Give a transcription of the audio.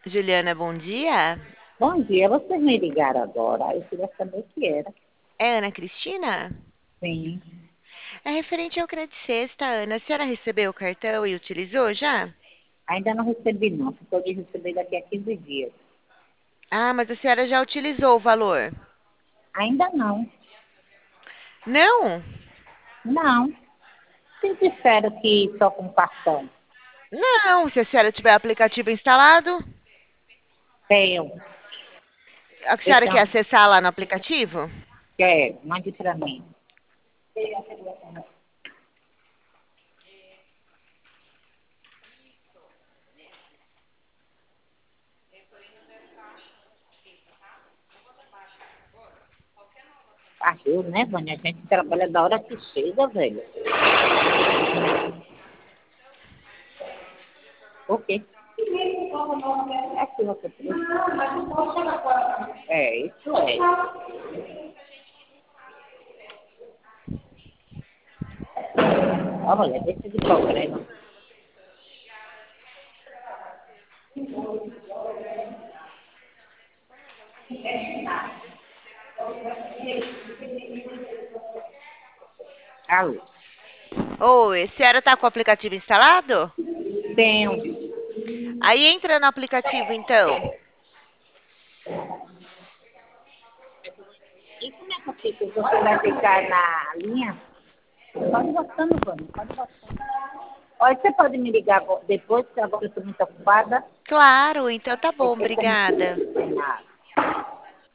Juliana, bom dia. Bom dia, vocês me ligaram agora. Eu queria saber o que era. É Ana Cristina? Sim, É referente ao crédito sexta, Ana. A senhora recebeu o cartão e utilizou já? ainda não recebi não. Ficou de receber daqui a 15 dias. Ah, mas a senhora já utilizou o valor? Ainda não. Não? Não. Vocês disseram que só com cartão. Não, se a senhora tiver o aplicativo instalado. Tenho. A senhora quer Então, acessar lá no aplicativo? quero. Mande para mim. Ah, eu, né, Vânia? A gente trabalha da hora que chega, velho. Ok. É aqui você trouxe. É, isso é. Olha, deixa de problema. Alô. Oi, a senhora tá com o aplicativo instalado? Tenho. Aí entra no aplicativo, então. E como é que eu fico? Você vai ficar na linha? Pode botando, Vânia, pode botando. Olha, você pode me ligar depois, que agora eu estou muito ocupada. Claro, então tá bom, Depois você me obrigada. liga.